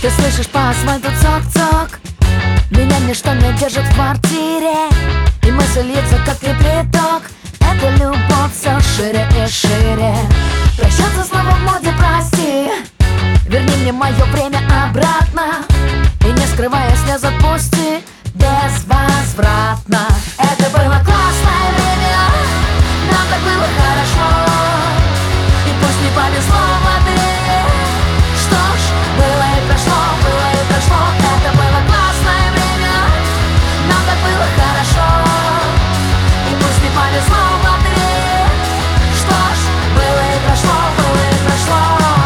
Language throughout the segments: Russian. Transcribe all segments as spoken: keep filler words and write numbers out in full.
Ты слышишь по асфальту цок-цок. Меня ничто не держит в квартире, и мысль льется, как кипяток. Эта любовь все шире и шире. Прощаться снова в моде, прости. Верни мне мое время обратно, и не скрывая слез отпусти безвозвратно. Это было классное время, нам так было хорошо, и пусть не повезло в ответ. Что ж, было и прошло, было и прошло. Это было классное время, нам так было хорошо, и пусть не повезло в ответ. Что ж, было и прошло, было и прошло.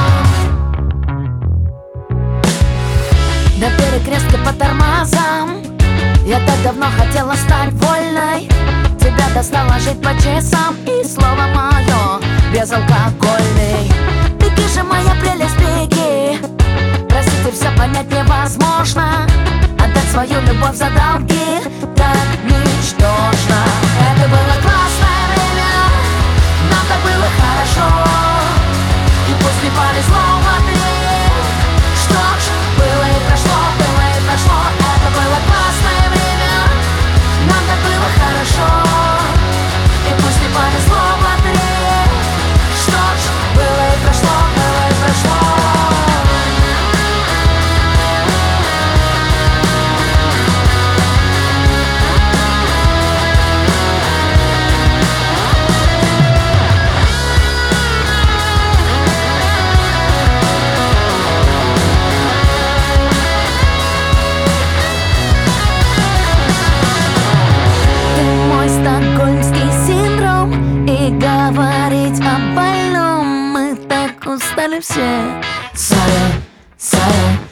На перекрестке по тормозам я так давно хотела стать вольной. Тебя достала жить по часам, и слово мое безалкогольный. Беги же, моя прелесть, беги. Простите, все понять невозможно. Отдать свою любовь за долги так ничтожно. Это было классное время, нам так было хорошо, и пусть не повезло в ответ. Что ж, было и прошло, было и прошло. Это было классное время, нам так было хорошо, и пусть не повезло в ответ. Что ж, было и прошло, было и прошло. Стокгольмский синдром, и говорить о больном мы так устали все. Sorry, sorry.